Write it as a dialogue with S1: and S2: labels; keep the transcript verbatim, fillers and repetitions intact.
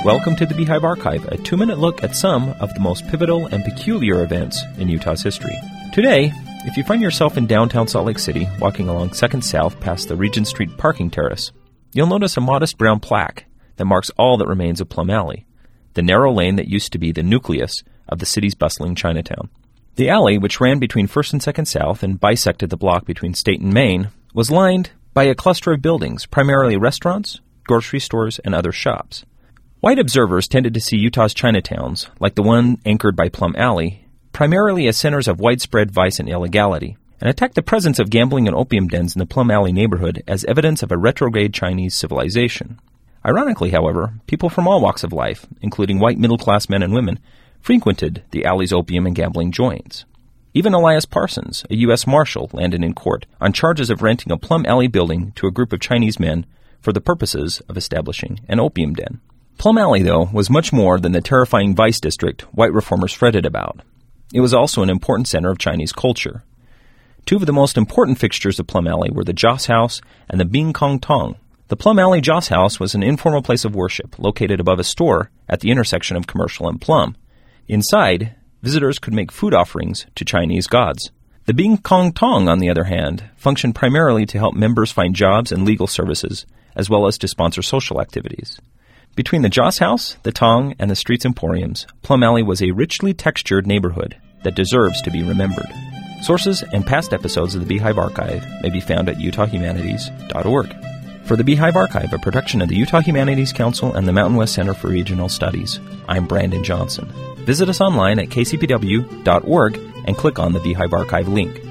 S1: Welcome to the Beehive Archive, a two-minute look at some of the most pivotal and peculiar events in Utah's history. Today, if you find yourself in downtown Salt Lake City, walking along second South past the Regent Street parking terrace, you'll notice a modest brown plaque that marks all that remains of Plum Alley, the narrow lane that used to be the nucleus of the city's bustling Chinatown. The alley, which ran between first and second South and bisected the block between State and Main, was lined by a cluster of buildings, primarily restaurants, grocery stores, and other shops. White observers tended to see Utah's Chinatowns, like the one anchored by Plum Alley, primarily as centers of widespread vice and illegality, and attacked the presence of gambling and opium dens in the Plum Alley neighborhood as evidence of a retrograde Chinese civilization. Ironically, however, people from all walks of life, including white middle-class men and women, frequented the alley's opium and gambling joints. Even Elias Parsons, a U S Marshal, landed in court on charges of renting a Plum Alley building to a group of Chinese men for the purposes of establishing an opium den. Plum Alley, though, was much more than the terrifying vice district white reformers fretted about. It was also an important center of Chinese culture. Two of the most important fixtures of Plum Alley were the Joss House and the Bing Kong Tong. The Plum Alley Joss House was an informal place of worship located above a store at the intersection of Commercial and Plum. Inside, visitors could make food offerings to Chinese gods. The Bing Kong Tong, on the other hand, functioned primarily to help members find jobs and legal services, as well as to sponsor social activities. Between the Joss House, the Tong, and the Streets Emporiums, Plum Alley was a richly textured neighborhood that deserves to be remembered. Sources and past episodes of the Beehive Archive may be found at utah humanities dot org. For the Beehive Archive, a production of the Utah Humanities Council and the Mountain West Center for Regional Studies, I'm Brandon Johnson. Visit us online at k c p w dot org and click on the Beehive Archive link.